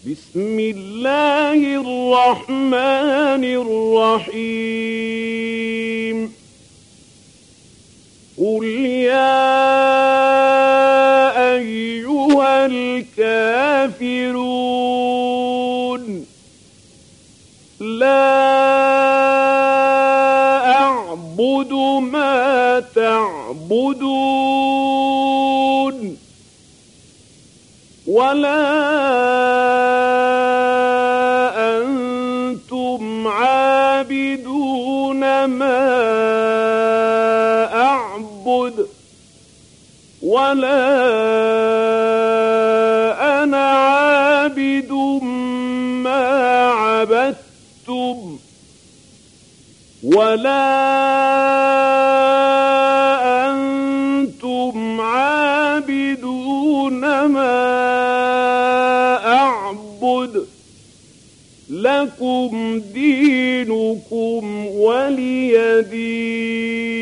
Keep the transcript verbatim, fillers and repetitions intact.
بسم الله الرحمن الرحيم قل يا أيها الكافرون لا أعبد ما تعبدون ولا أنتم عابدون ما أعبد ولا أنا عابد ما عبدتم ولا أنتم عابدون ما أعبد لكم دينكم ولي دين.